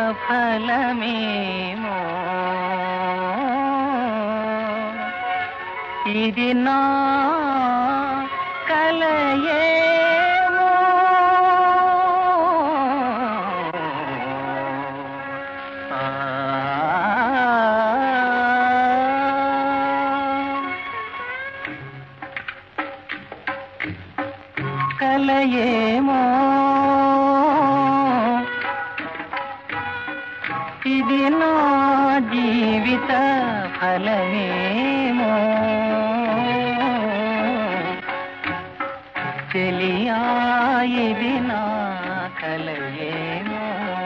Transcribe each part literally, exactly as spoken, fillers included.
ఫలమేమో ఇది నా కలయేమో కలయేమో ఇది నా జీవిత ఫలమేమో చెలియా ఇది నా కలయేమో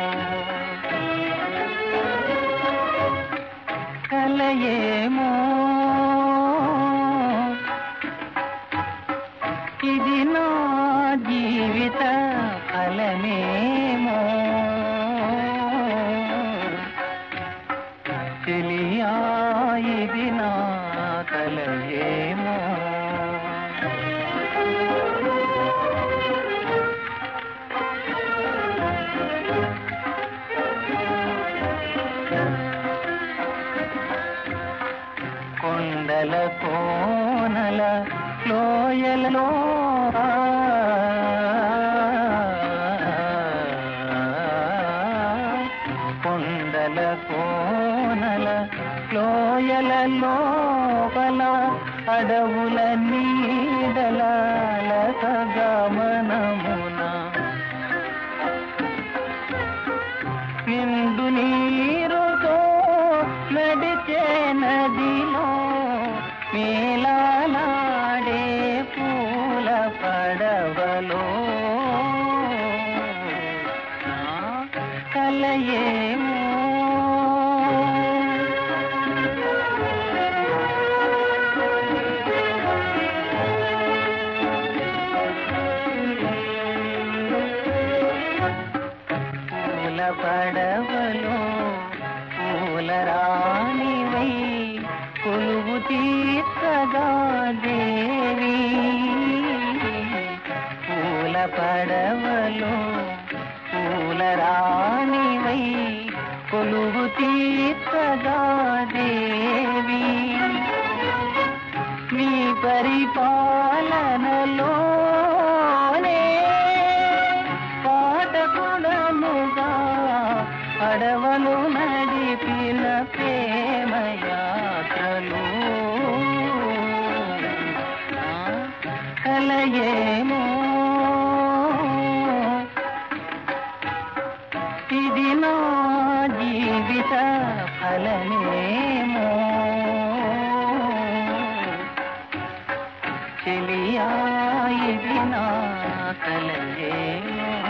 కలయేమో ఇది నా జీవిత ఫలమేమో చెలియా ఇది నా కలయేమో కొండల కోనల లోయలలో కొండల కోనల లోయల లోపల అడవుల నీడల గమనమున నిండు నీరుతో నడిచే నదిలో మేలాడే పూల పడవలో కలయేమో పూల పడవలో పూల రాణివై కొలువు తీర్చగా దేవి పూల పడవలో పూల రాణివై కొలువు తీర్చగా దేవి నీ పరిపాలనలోనే పాటకుడనుగా అడవలు నడిపిన ప్రేమ యాత్రలు కలయేమో ఇది నా జీవిత ఫలమేమో చెలియా ఇది నా కలయేమో